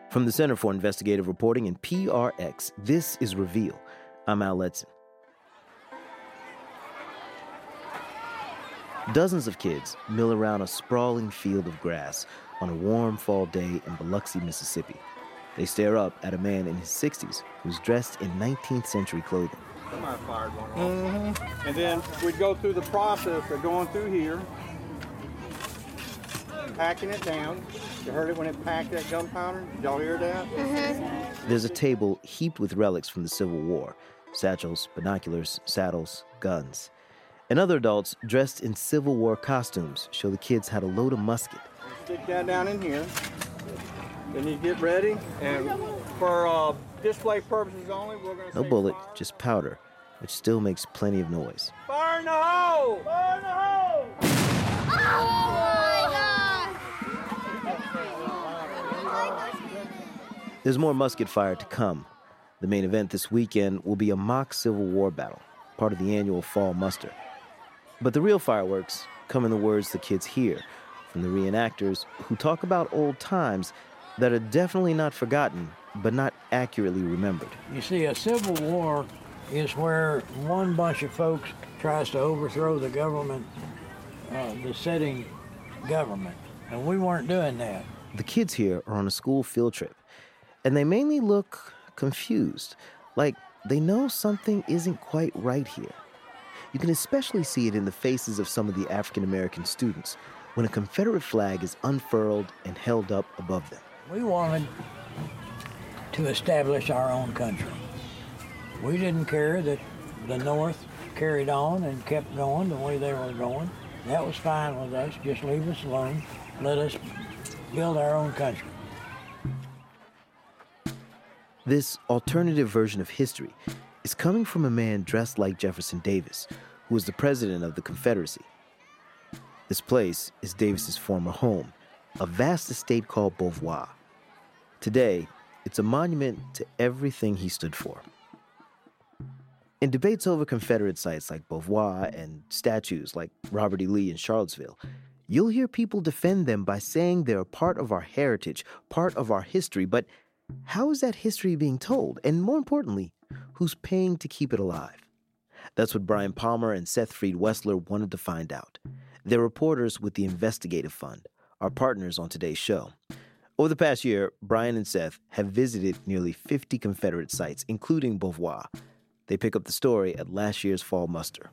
From the Center for Investigative Reporting and PRX, this is Reveal. I'm Al Letson. Dozens of kids mill around a sprawling field of grass on a warm fall day in Biloxi, Mississippi. They stare up at a man in his 60s who's dressed in 19th century clothing. Somebody fired one off. And then we'd go through the process of going through here, packing it down. You heard it when it packed that gunpowder? Did y'all hear that? There's a table heaped with relics from the Civil War: satchels, binoculars, saddles, guns. And other adults dressed in Civil War costumes show the kids how to load a musket. Stick that down in here. Then you get ready, and for display purposes only, we're going to No bullet, just powder, which still makes plenty of noise. Fire in the hole! Fire in the hole! There's more musket fire to come. The main event this weekend will be a mock Civil War battle, part of the annual fall muster. But the real fireworks come in the words the kids hear from the reenactors who talk about old times that are definitely not forgotten, but not accurately remembered. You see, a civil war is where one bunch of folks tries to overthrow the government, the sitting government, and we weren't doing that. The kids here are on a school field trip, and they mainly look confused, like they know something isn't quite right here. You can especially see it in the faces of some of the African-American students when a Confederate flag is unfurled and held up above them. We wanted to establish our own country. We didn't care that the North carried on and kept going the way they were going. That was fine with us. Just leave us alone. Let us build our own country. This alternative version of history is coming from a man dressed like Jefferson Davis, who was the president of the Confederacy. This place is Davis's former home, a vast estate called Beauvoir. Today, it's a monument to everything he stood for. In debates over Confederate sites like Beauvoir and statues like Robert E. Lee in Charlottesville, you'll hear people defend them by saying they're a part of our heritage, part of our history, but how is that history being told? And more importantly, who's paying to keep it alive? That's what Brian Palmer and Seth Freed-Wessler wanted to find out. They're reporters with the Investigative Fund, our partners on today's show. Over the past year, Brian and Seth have visited nearly 50 Confederate sites, including Beauvoir. They pick up the story at last year's fall muster.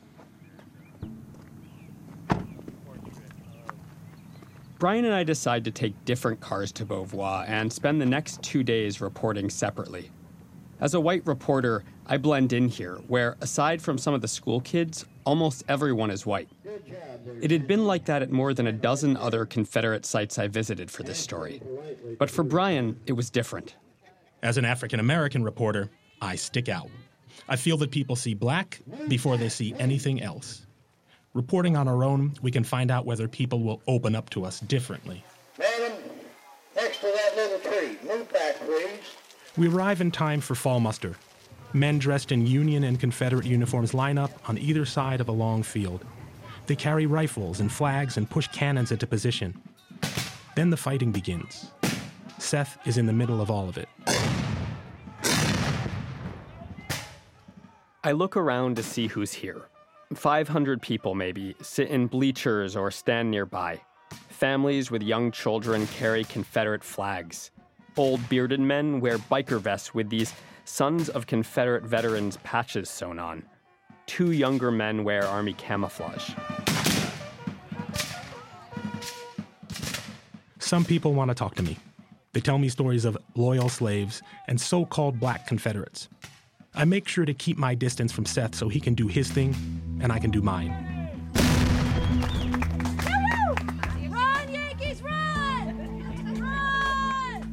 Brian and I decide to take different cars to Beauvoir and spend the next 2 days reporting separately. As a white reporter, I blend in here, where, aside from some of the school kids, almost everyone is white. It had been like that at more than a dozen other Confederate sites I visited for this story. But for Brian, it was different. As an African-American reporter, I stick out. I feel that people see black before they see anything else. Reporting on our own, we can find out whether people will open up to us differently. Madam, next to that little tree. Move back, please. We arrive in time for fall muster. Men dressed in Union and Confederate uniforms line up on either side of a long field. They carry rifles and flags and push cannons into position. Then the fighting begins. Seth is in the middle of all of it. I look around to see who's here. 500 people, maybe, sit in bleachers or stand nearby. Families with young children carry Confederate flags. Old bearded men wear biker vests with these Sons of Confederate Veterans patches sewn on. 2 younger men wear Army camouflage. Some people want to talk to me. They tell me stories of loyal slaves and so-called black Confederates. I make sure to keep my distance from Seth so he can do his thing and I can do mine. Run, Yankees, run! Run!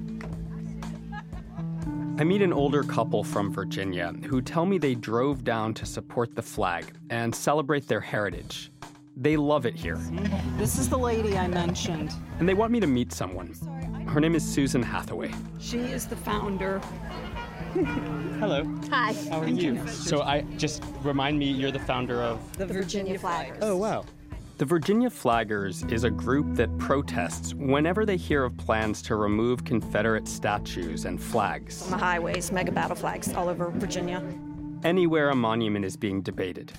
I meet an older couple from Virginia who tell me they drove down to support the flag and celebrate their heritage. They love it here. This is the lady I mentioned. And they want me to meet someone. Her name is Susan Hathaway. She is the founder. Hello. Hi. How are you? So just remind me, you're the founder of... The Virginia Flaggers. Oh, wow. The Virginia Flaggers is a group that protests whenever they hear of plans to remove Confederate statues and flags. On the highways, mega battle flags all over Virginia. Anywhere a monument is being debated.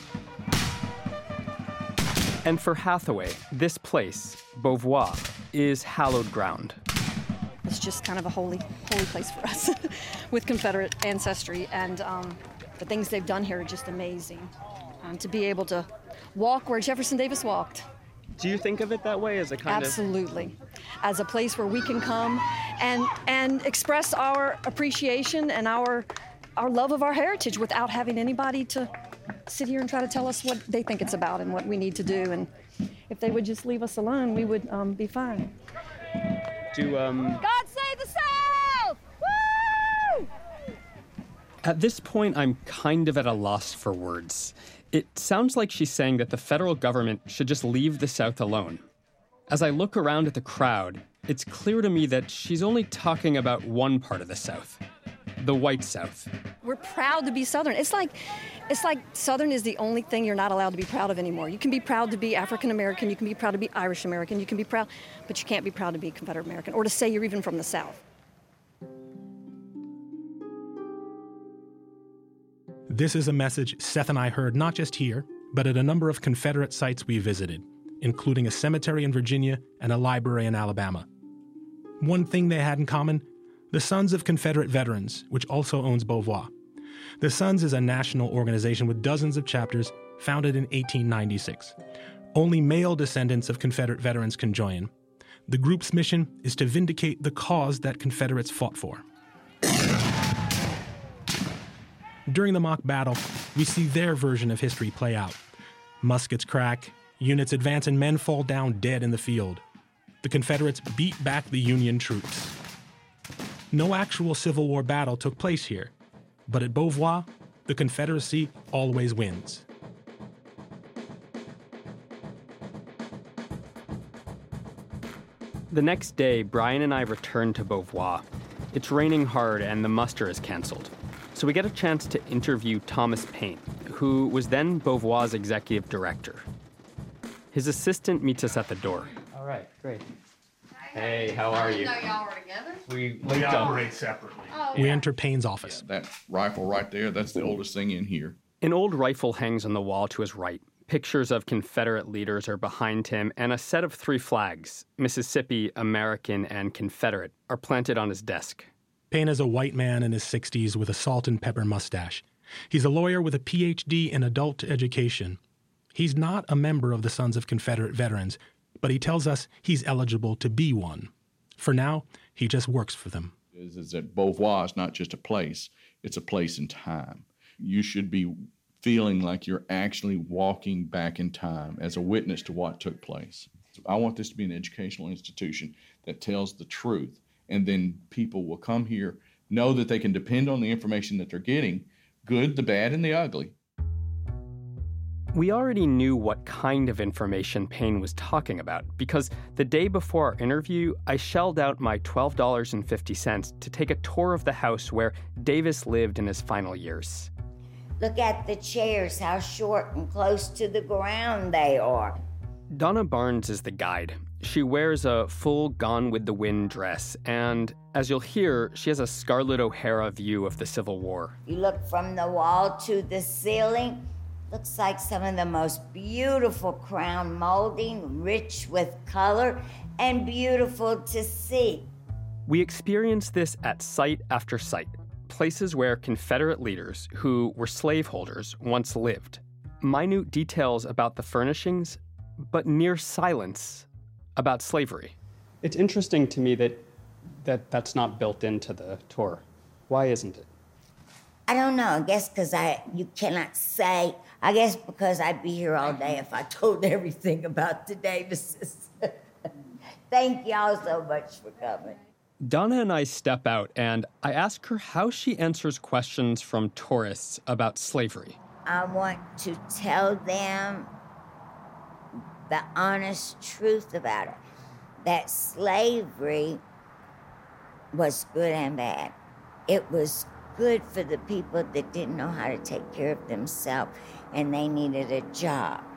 And for Hathaway, this place, Beauvoir, is hallowed ground. It's just kind of a holy place for us with Confederate ancestry, and the things they've done here are just amazing. To be able to walk where Jefferson Davis walked. Do you think of it that way as a kind Absolutely. As a place where we can come and express our appreciation and our love of our heritage without having anybody to sit here and try to tell us what they think it's about and what we need to do. And if they would just leave us alone, we would be fine. God save the South! Woo! At this point, I'm kind of at a loss for words. It sounds like she's saying that the federal government should just leave the South alone. As I look around at the crowd, it's clear to me that she's only talking about one part of the South, the white South. We're proud to be Southern. It's like Southern is the only thing you're not allowed to be proud of anymore. You can be proud to be African American, you can be proud to be Irish American, you can be proud, but you can't be proud to be Confederate American or to say you're even from the South. This is a message Seth and I heard not just here, but at a number of Confederate sites we visited, including a cemetery in Virginia and a library in Alabama. One thing they had in common: the Sons of Confederate Veterans, which also owns Beauvoir. The Sons is a national organization with dozens of chapters, founded in 1896. Only male descendants of Confederate veterans can join. The group's mission is to vindicate the cause that Confederates fought for. During the mock battle, we see their version of history play out. Muskets crack, units advance, and men fall down dead in the field. The Confederates beat back the Union troops. No actual Civil War battle took place here, but at Beauvoir, the Confederacy always wins. The next day, Brian and I return to Beauvoir. It's raining hard and the muster is canceled. So we get a chance to interview Thomas Paine, who was then Beauvoir's executive director. His assistant meets us at the door. All right, great. Hey, how are you? I didn't know y'all were together. We operate separately. Oh, We enter Paine's office. That rifle right there, that's the oldest thing in here. An old rifle hangs on the wall to his right. Pictures of Confederate leaders are behind him, and a set of 3 flags, Mississippi, American, and Confederate, are planted on his desk. Paine is a white man in his 60s with a salt and pepper mustache. He's a lawyer with a PhD in adult education. He's not a member of the Sons of Confederate Veterans, but he tells us he's eligible to be one. For now, he just works for them. Is that Beauvoir is not just a place, it's a place in time. You should be feeling like you're actually walking back in time as a witness to what took place. I want this to be an educational institution that tells the truth, and then people will come here, know that they can depend on the information that they're getting, good, the bad, and the ugly. We already knew what kind of information Paine was talking about because the day before our interview, I shelled out my $12.50 to take a tour of the house where Davis lived in his final years. Look at the chairs, how short and close to the ground they are. Donna Barnes is the guide. She wears a full Gone with the Wind dress, and as you'll hear, she has a Scarlett O'Hara view of the Civil War. You look from the wall to the ceiling, looks like some of the most beautiful crown molding, rich with color, and beautiful to see. We experience this at site after site, places where Confederate leaders, who were slaveholders, once lived. Minute details about the furnishings, but near silence about slavery. It's interesting to me that's not built into the tour. Why isn't it? I don't know, I guess because you cannot say, I guess because I'd be here all day if I told everything about the Davises. Thank y'all so much for coming. Donna and I step out, and I ask her how she answers questions from tourists about slavery. I want to tell them the honest truth about it, that slavery was good and bad. It was good for the people that didn't know how to take care of themselves and they needed a job.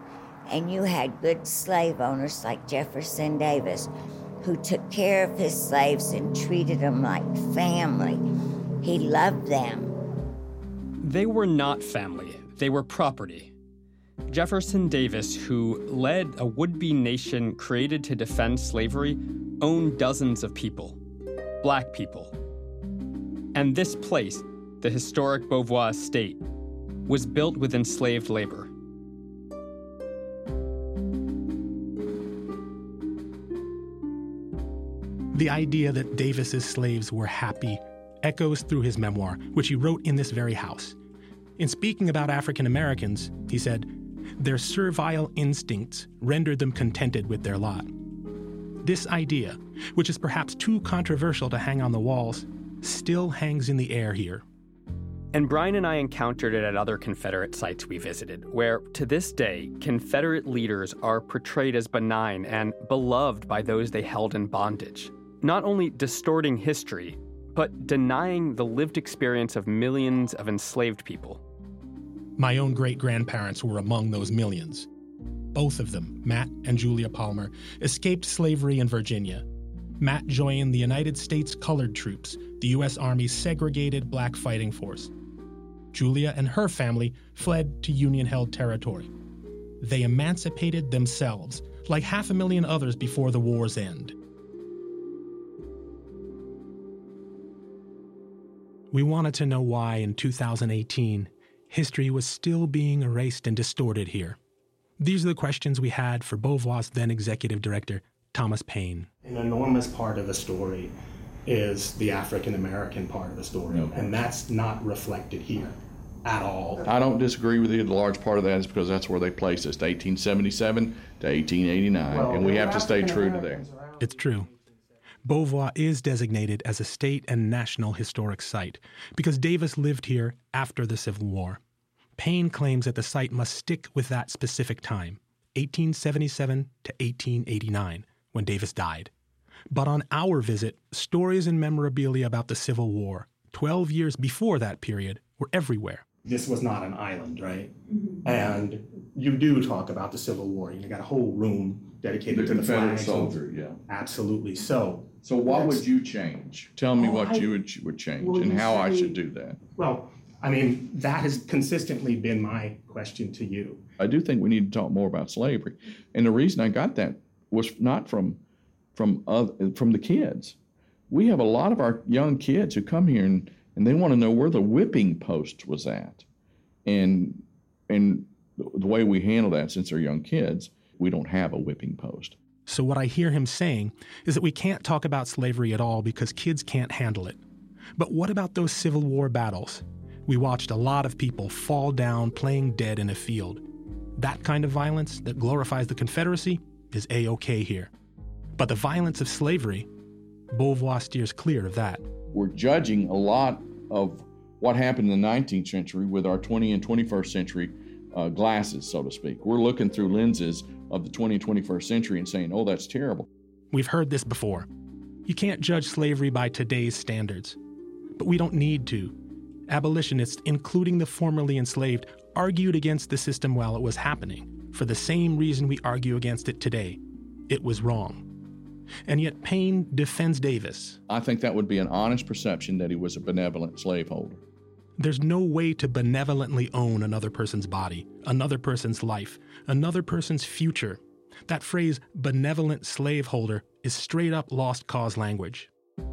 And you had good slave owners like Jefferson Davis, who took care of his slaves and treated them like family. He loved them. They were not family. They were property. Jefferson Davis, who led a would-be nation created to defend slavery, owned dozens of people, black people. And this place, the historic Beauvoir Estate, was built with enslaved labor. The idea that Davis's slaves were happy echoes through his memoir, which he wrote in this very house. In speaking about African Americans, he said, "Their servile instincts rendered them contented with their lot." This idea, which is perhaps too controversial to hang on the walls, still hangs in the air here. And Brian and I encountered it at other Confederate sites we visited, where, to this day, Confederate leaders are portrayed as benign and beloved by those they held in bondage, not only distorting history, but denying the lived experience of millions of enslaved people. My own great-grandparents were among those millions. Both of them, Matt and Julia Palmer, escaped slavery in Virginia. Matt joined the United States Colored Troops, the U.S. Army's segregated black fighting force. Julia and her family fled to Union-held territory. They emancipated themselves, like 500,000 others before the war's end. We wanted to know why, in 2018, history was still being erased and distorted here. These are the questions we had for Beauvoir's then executive director, Thomas Paine. An enormous part of the story is the African-American part of the story, and that's not reflected here at all. I don't disagree with you. The large part of that is because that's where they placed us, to 1877 to 1889, and we have to stay true to that. It's true. Beauvoir is designated as a state and national historic site because Davis lived here after the Civil War. Paine claims that the site must stick with that specific time, 1877 to 1889, when Davis died. But on our visit, stories and memorabilia about the Civil War, 12 years before that period, were everywhere. This was not an island, right? Mm-hmm. And you do talk about the Civil War. You got a whole room dedicated to the Confederate flag. soldier, yeah. Absolutely. So what would you change? Tell me what you would change and how I should do that. Well, I mean, that has consistently been my question to you. I do think we need to talk more about slavery. And the reason I got that was not from the kids. We have a lot of our young kids who come here and they want to know where the whipping post was at. And the way we handle that, since they're young kids, we don't have a whipping post. So what I hear him saying is that we can't talk about slavery at all because kids can't handle it. But what about those Civil War battles? We watched a lot of people fall down playing dead in a field. That kind of violence that glorifies the Confederacy is A-OK here. But the violence of slavery, Beauvoir steers clear of that. We're judging a lot of what happened in the 19th century with our 20th and 21st century glasses, so to speak. We're looking through lenses of the 20th and 21st century and saying, oh, that's terrible. We've heard this before. You can't judge slavery by today's standards. But we don't need to. Abolitionists, including the formerly enslaved, argued against the system while it was happening, for the same reason we argue against it today. It was wrong. And yet Paine defends Davis. I think that would be an honest perception that he was a benevolent slaveholder. There's no way to benevolently own another person's body, another person's life, another person's future. That phrase, benevolent slaveholder, is straight up lost cause language.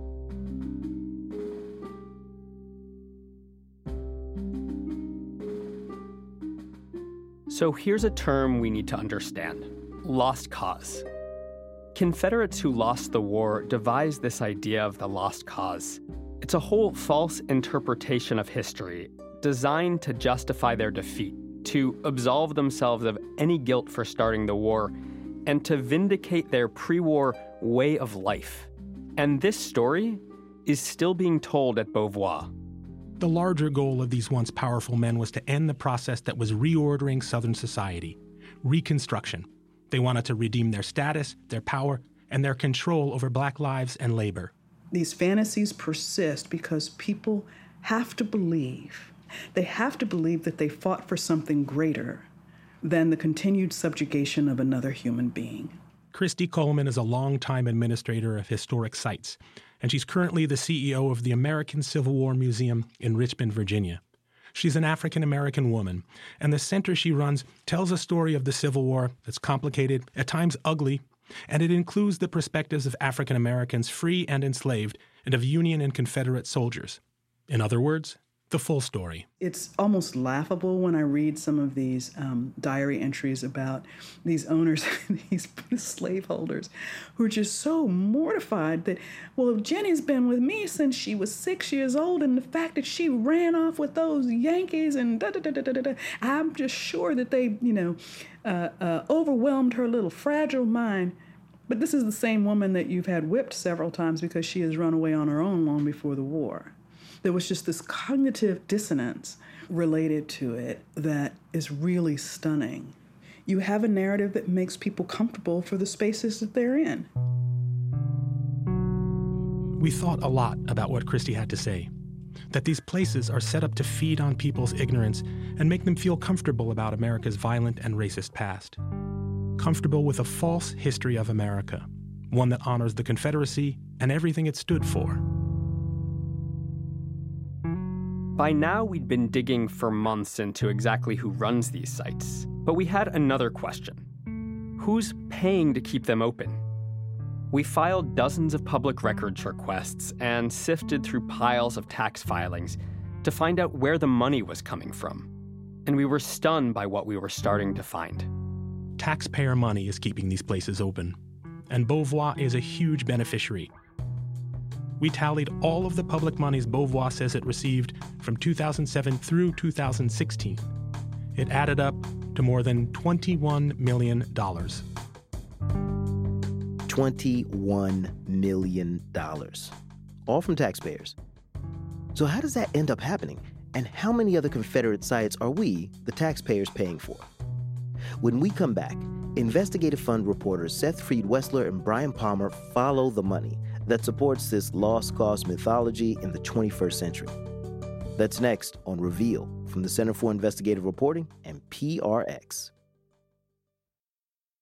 So here's a term we need to understand: lost cause. Confederates who lost the war devised this idea of the lost cause. It's a whole false interpretation of history designed to justify their defeat, to absolve themselves of any guilt for starting the war, and to vindicate their pre-war way of life. And this story is still being told at Beauvoir. The larger goal of these once powerful men was to end the process that was reordering Southern society, Reconstruction. They wanted to redeem their status, their power, and their control over black lives and labor. These fantasies persist because people have to believe. They have to believe that they fought for something greater, than the continued subjugation of another human being. Christy Coleman is a longtime administrator of historic sites, and she's currently the CEO of the American Civil War Museum in Richmond, Virginia. She's an African-American woman, and the center she runs tells a story of the Civil War that's complicated, at times ugly, and it includes the perspectives of African Americans free and enslaved, and of Union and Confederate soldiers. In other words, the full story. It's almost laughable when I read some of these diary entries about these owners, these slaveholders, who are just so mortified that, well, Jenny's been with me since she was 6 years old, and the fact that she ran off with those Yankees and da-da-da-da-da-da, I'm just sure that they, overwhelmed her little fragile mind. But this is the same woman that you've had whipped several times because she has run away on her own long before the war. There was just this cognitive dissonance related to it that is really stunning. You have a narrative that makes people comfortable for the spaces that they're in. We thought a lot about what Christy had to say, that these places are set up to feed on people's ignorance and make them feel comfortable about America's violent and racist past. Comfortable with a false history of America, one that honors the Confederacy and everything it stood for. By now, we'd been digging for months into exactly who runs these sites, but we had another question. Who's paying to keep them open? We filed dozens of public records requests and sifted through piles of tax filings to find out where the money was coming from. And we were stunned by what we were starting to find. Taxpayer money is keeping these places open, and Beauvoir is a huge beneficiary. We tallied all of the public monies Beauvoir says it received from 2007 through 2016. It added up to more than $21 million. $21 million. All from taxpayers. So how does that end up happening? And how many other Confederate sites are we, the taxpayers, paying for? When we come back, Investigative Fund reporters Seth Freed-Wessler and Brian Palmer follow the money that supports this lost cause mythology in the 21st century. That's next on Reveal from the Center for Investigative Reporting and PRX.